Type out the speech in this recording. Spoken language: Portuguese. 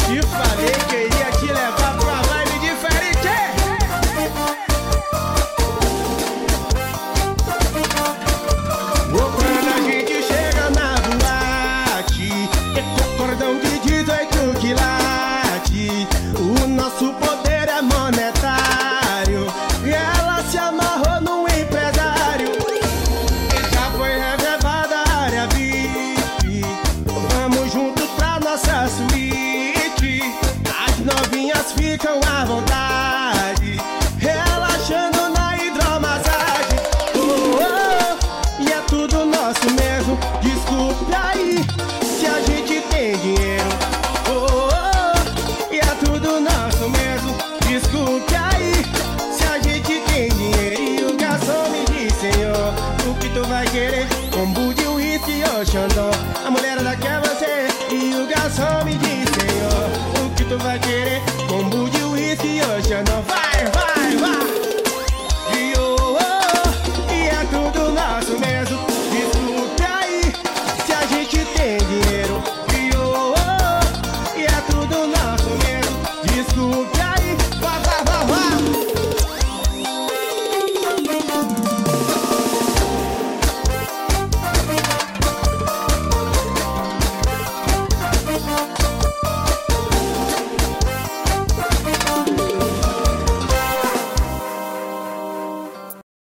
Te falei que eu iria te levar pra uma vibe diferente. Quando a gente chega na boate, é cordão de 18 que late. O nosso poder é monetário e ela se amarrou num empresário. E já foi reservada a área VIP. Vamos juntos pra nossa suíte. As novinhas ficam à vontade, relaxando na hidromassagem. Oh, oh, e é tudo nosso mesmo. Desculpe aí se a gente tem dinheiro. Oh, oh, e é tudo nosso mesmo. Desculpe aí se a gente tem dinheiro. E o garçom me disse: senhor, o que tu vai querer? Combo de uísque ou xandão? A mulherada quer você. E o garçom me disse: senhor, o que tu vai querer? Combo de uísque ou xandão? Vai, vai!